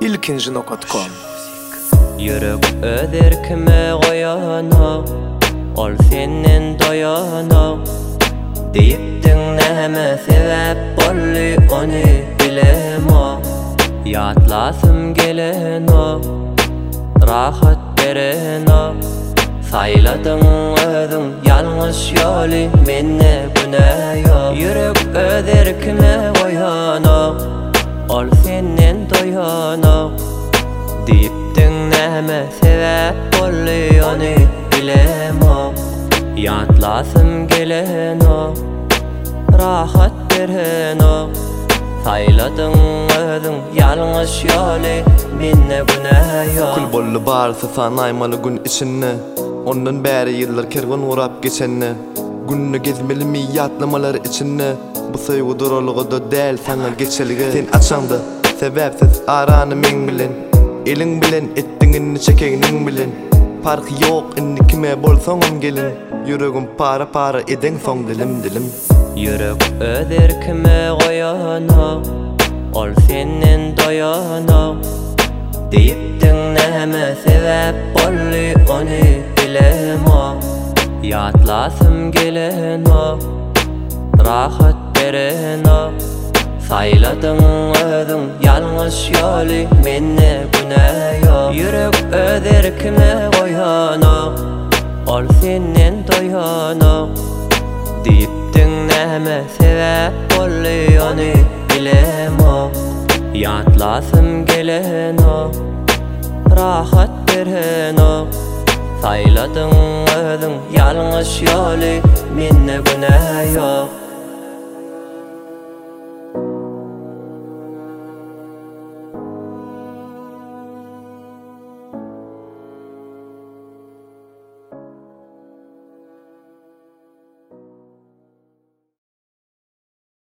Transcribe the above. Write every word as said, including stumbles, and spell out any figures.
ilkinji nokta com. Yürek öderkime goýana, ol senden doýana. Diýipdiň näme sebäp bolly ony bilema. Ýatlasym geleno, rahat bereno. Sayladyň özüň ýalňyş ýoly, menne günah ýok. Yürek öderkime goýana, ol senden doýana. Diýipdiň näme sebäp bolly ony bilema. Ýatlasym geleno, rahat bereno. Sayladyň özüň ýalňyş ýoly, menne günah ýok. Kul bolly barsa sanaýmaly gün içinde, ondan bäri ýyllar kerwan urap geçenne. Günni gezmelimi ýatlamalar içinde, bu soýgu duralygda däl saňa geçeligi. Sen açaňda sebäpsiz arany meň bilen, eliň bilen etdiňini çekeginiň bilen. Farky ýok inni kime bolsaňam gelin, yüregim para para eden soň dilim dilim. Yürek öderkime goýana, ol senden doýana. Diýipdiň näme sebäp bolly ony bilema. Ýatlasym geleno, rahat bereno. Sayladyň özüň ýalňyş ýoly, menne günah ýok. Yürek öderkime goýana, ol senden doýana. Diýipdiň näme sebäp bolly ony bilema. Ýatlasym geleno, rahat bereno. Sayladyň özüň ýalňyş ýoly, menne günah ýok.